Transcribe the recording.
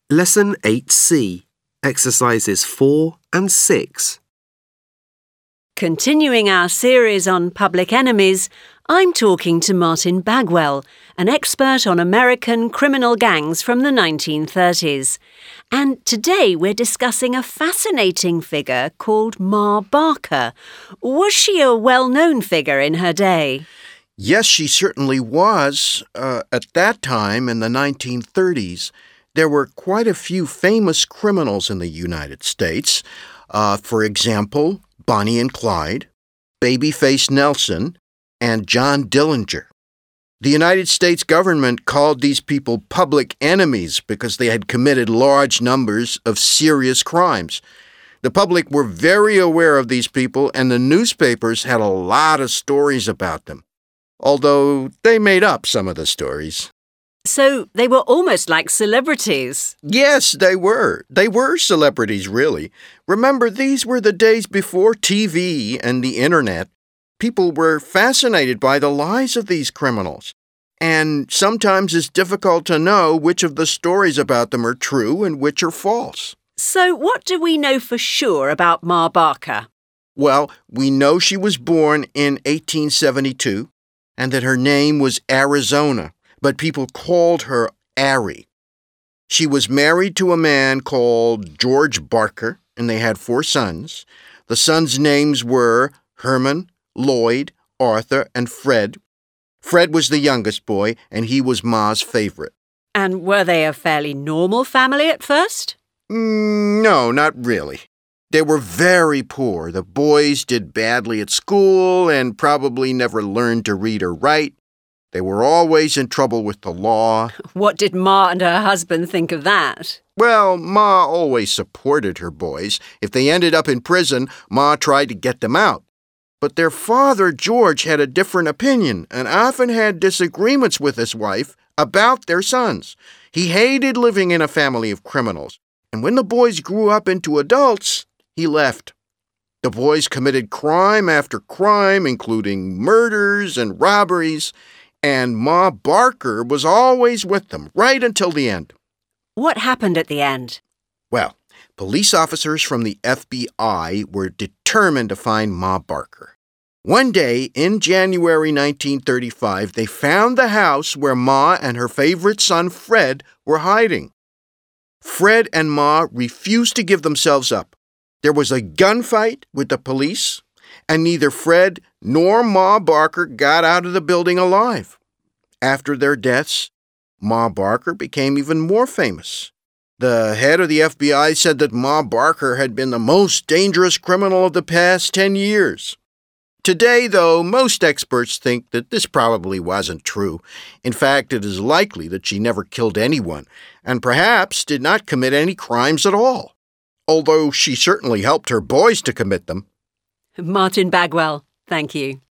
Lesson 8C, Exercises 4 and 6. Continuing our series on public enemies, I'm talking to Martin Bagwell, an expert on American criminal gangs from the 1930s. And today we're discussing a fascinating figure called Ma Barker. Was she a well-known figure in her day? Yes, she certainly was. At that time, in the 1930s, there were quite a few famous criminals in the United States. For example, Bonnie and Clyde, Babyface Nelson, and John Dillinger. The United States government called these people public enemies because they had committed large numbers of serious crimes. The public were very aware of these people, and the newspapers had a lot of stories about them, although they made up some of the stories. So they were almost like celebrities. Yes, they were. They were celebrities, really. Remember, these were the days before TV and the internet. People were fascinated by the lives of these criminals. And sometimes it's difficult to know which of the stories about them are true and which are false. So what do we know for sure about Ma Barker? Well, we know she was born in 1872 and that her name was Arizona, but people called her Ari. She was married to a man called George Barker, and they had 4 sons. The sons' names were Herman, Lloyd, Arthur, and Fred. Fred was the youngest boy, and he was Ma's favorite. And were they a fairly normal family at first? No, not really. They were very poor. The boys did badly at school and probably never learned to read or write. They were always in trouble with the law. What did Ma and her husband think of that? Well, Ma always supported her boys. If they ended up in prison, Ma tried to get them out. But their father, George, had a different opinion and often had disagreements with his wife about their sons. He hated living in a family of criminals. And when the boys grew up into adults, he left. The boys committed crime after crime, including murders and robberies, and Ma Barker was always with them, right until the end. What happened at the end? Well, police officers from the FBI were determined to find Ma Barker. One day, in January 1935, they found the house where Ma and her favorite son, Fred, were hiding. Fred and Ma refused to give themselves up. There was a gunfight with the police, and neither Fred nor Ma Barker got out of the building alive. After their deaths, Ma Barker became even more famous. The head of the FBI said that Ma Barker had been the most dangerous criminal of the past 10 years. Today, though, most experts think that this probably wasn't true. In fact, it is likely that she never killed anyone, and perhaps did not commit any crimes at all, although she certainly helped her boys to commit them. Martin Bagwell, thank you.